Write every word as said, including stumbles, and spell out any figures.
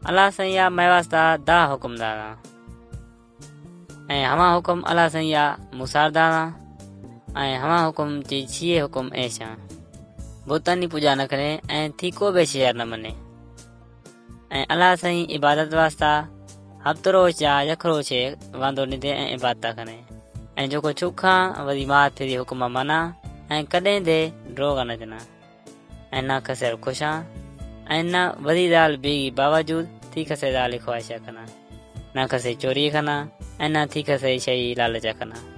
अल्लाह साईं या मैं वास्ता दा हुकुमदारा ऐं हमा हुकुम अल्लाह साईं या मुसारदारा ऐं हमा हुकुम जी छिए हुकुम ऐशा बुतनि जी पूजा न करे ऐं थी को बि शइ न मने ऐं अल्लाह साईं इबादत वास्ता हफ़्तो रोज़ या यखरो छे वांदो निदे ऐं इबादत करे ऐं जेको चोखा वरी मां तेरी हुकुम माना ऐं कॾहिं दे ड्रोग न जना ऐं ना कसे खुशा ऐं ना वरी दाल बेगी बावजूद थी कसे दाल ख्वाहिशा कना ना कसे चोरी कना ऐं ना थी कसे शई लालच कना।